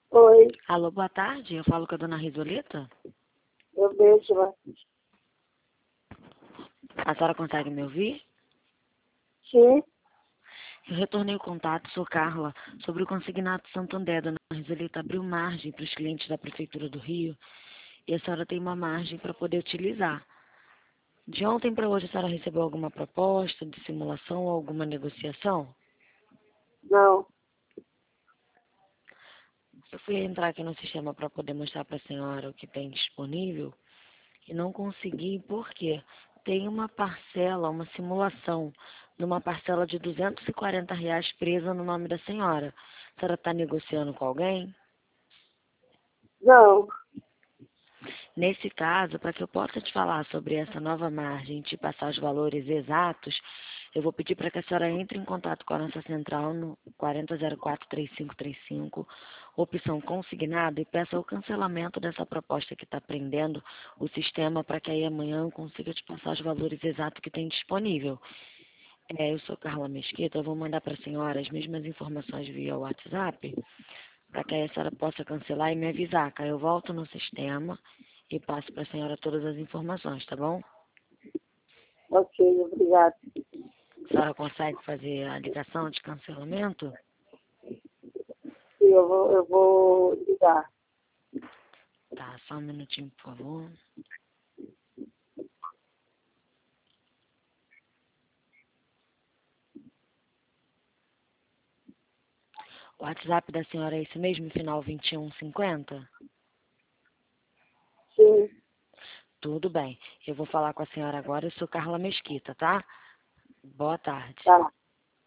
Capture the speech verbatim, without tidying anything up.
Oi, Alô, boa tarde. Eu falo com a dona Risoleta. eu vejo, mas A senhora consegue me ouvir? sim, Eu retornei o contato, sou Carla, sobre o consignato Santander. Dona Risoleta abriu margem para os clientes da Prefeitura do Rio e a senhora tem uma margem para poder utilizar. De ontem para hoje, a senhora recebeu alguma proposta de simulação ou alguma negociação? não, Eu fui entrar aqui no sistema para poder mostrar para a senhora o que tem disponível e não consegui porque tem uma parcela, uma simulação, numa parcela de duzentos e quarenta reais presa no nome da senhora. A senhora está negociando com alguém? não, Nesse caso, para que eu possa te falar sobre essa nova margem e te passar os valores exatos, eu vou pedir para que a senhora entre em contato com a nossa central no quatro zero zero quatro, três cinco três cinco, opção consignado, e peça o cancelamento dessa proposta que está prendendo o sistema para que aí amanhã eu consiga te passar os valores exatos que tem disponível. É, eu sou Carla Mesquita, eu vou mandar para a senhora as mesmas informações via WhatsApp, para que aí a senhora possa cancelar e me avisar, que aí eu volto no sistema e passo para a senhora todas as informações, tá bom? ok, obrigado. A senhora consegue fazer a ligação de cancelamento? Sim, eu vou, eu vou ligar. Tá, só um minutinho, por favor. O WhatsApp da senhora é esse mesmo, final vinte e um cinquenta? Sim, Tudo bem. Eu vou falar com a senhora agora, eu sou Carla Mesquita, tá? Boa tarde. tá.